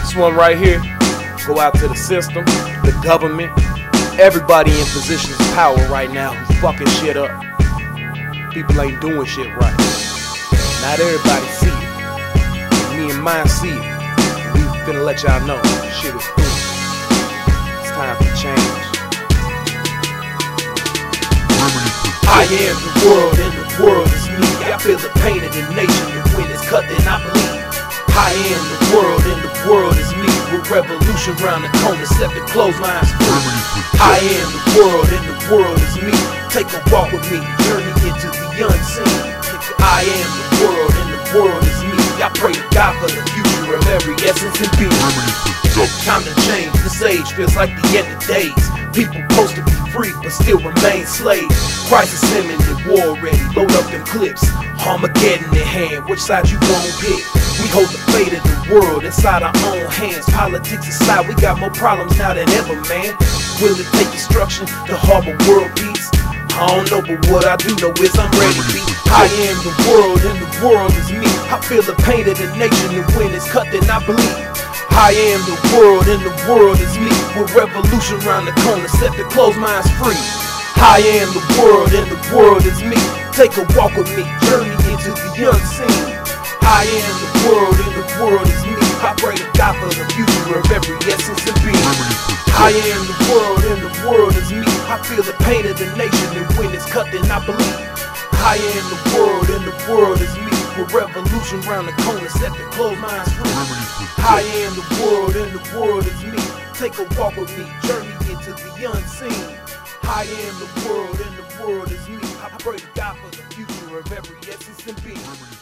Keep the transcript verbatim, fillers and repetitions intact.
This one right here, go out to the system, the government, everybody in positions of power right now who's fucking shit up. People ain't doing shit right. Not everybody see it. Me and mine see it. We finna let y'all know shit is through. It's time for change. I am the world and the world is me. I feel the pain of the nation, and when it's cut then I bleed. I am the world and the world is me. With revolution round the corner, set the clotheslines free. I am the world and the world is me. Take a walk with me, journey into the unseen. I am the world and the world is me. I pray to God for the future of every essence and being. Time to change, this age feels like the end of days. People supposed to be free but still remain slaves. Crisis imminent, war ready, load up them clips. Armageddon in hand, which side you gon' pick? We hold the fate of the world inside our own hands. Politics aside, we got more problems now than ever, man. Will it take destruction to harbor world peace? I don't know, but what I do know is I'm ready to be. I am the world and the world is me. I feel the pain of the nation, and when it's cut then I bleed. I am the world and the world is me. With revolution round the corner, set the closed minds free. I am the world and the world is me. Take a walk with me, journey into the unseen. I am the world and the world is me. I pray to God for the future of every essence and being. I am the world and the world is me. I feel the pain of the nation, and when it's cut then I bleed. I am the world and the world is me. With revolution round the corner, set the closed minds free. I am the world and the world is me. Take a walk with me, journey into the unseen. I am the world and the world is me. I pray to God for the future of every essence and being.